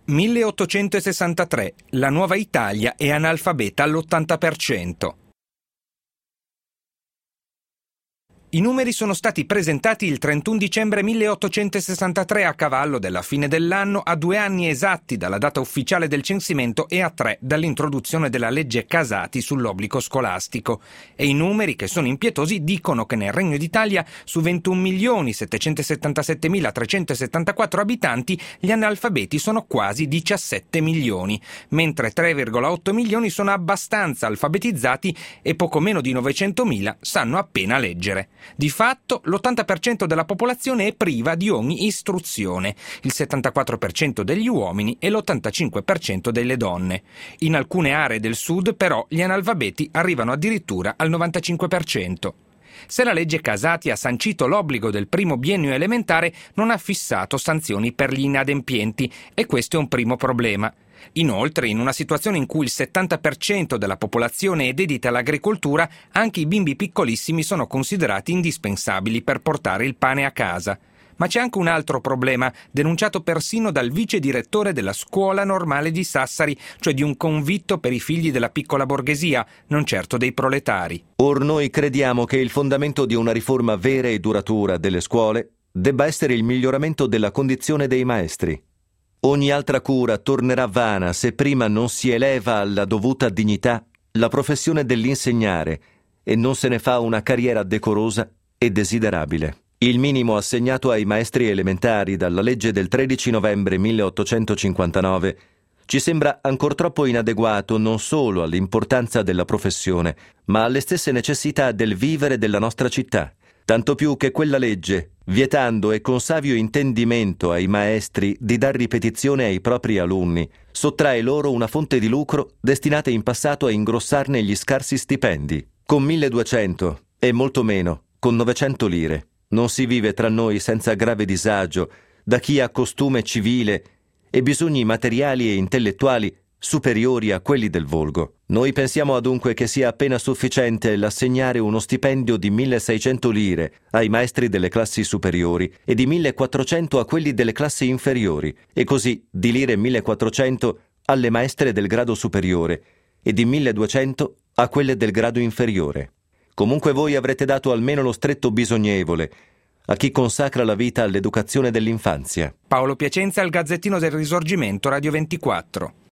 1863. La nuova Italia è analfabeta all'80%. I numeri sono stati presentati il 31 dicembre 1863 a cavallo della fine dell'anno, a 2 anni esatti dalla data ufficiale del censimento e a 3 dall'introduzione della legge Casati sull'obbligo scolastico. E i numeri, che sono impietosi, dicono che nel Regno d'Italia su 21.777.374 abitanti gli analfabeti sono quasi 17 milioni, mentre 3,8 milioni sono abbastanza alfabetizzati e poco meno di 900.000 sanno appena leggere. Di fatto, l'80% della popolazione è priva di ogni istruzione, il 74% degli uomini e l'85% delle donne. In alcune aree del sud, però, gli analfabeti arrivano addirittura al 95%. Se la legge Casati ha sancito l'obbligo del primo biennio elementare, non ha fissato sanzioni per gli inadempienti, e questo è un primo problema. Inoltre, in una situazione in cui il 70% della popolazione è dedita all'agricoltura, anche i bimbi piccolissimi sono considerati indispensabili per portare il pane a casa. Ma c'è anche un altro problema, denunciato persino dal vice direttore della Scuola Normale di Sassari, cioè di un convitto per i figli della piccola borghesia, non certo dei proletari. Or noi crediamo che il fondamento di una riforma vera e duratura delle scuole debba essere il miglioramento della condizione dei maestri. Ogni altra cura tornerà vana se prima non si eleva alla dovuta dignità la professione dell'insegnare e non se ne fa una carriera decorosa e desiderabile. Il minimo assegnato ai maestri elementari dalla legge del 13 novembre 1859 ci sembra ancor troppo inadeguato non solo all'importanza della professione, ma alle stesse necessità del vivere della nostra città. Tanto più che quella legge, vietando e con savio intendimento ai maestri di dar ripetizione ai propri alunni, sottrae loro una fonte di lucro destinata in passato a ingrossarne gli scarsi stipendi. Con 1.200 e molto meno, con 900 lire, non si vive tra noi senza grave disagio da chi ha costume civile e bisogni materiali e intellettuali superiori a quelli del volgo. Noi pensiamo adunque che sia appena sufficiente l'assegnare uno stipendio di 1.600 lire ai maestri delle classi superiori e di 1.400 a quelli delle classi inferiori, e così di lire 1.400 alle maestre del grado superiore e di 1.200 a quelle del grado inferiore. Comunque voi avrete dato almeno lo stretto bisognevole a chi consacra la vita all'educazione dell'infanzia. Paolo Piacenza, al Gazzettino del Risorgimento, Radio 24.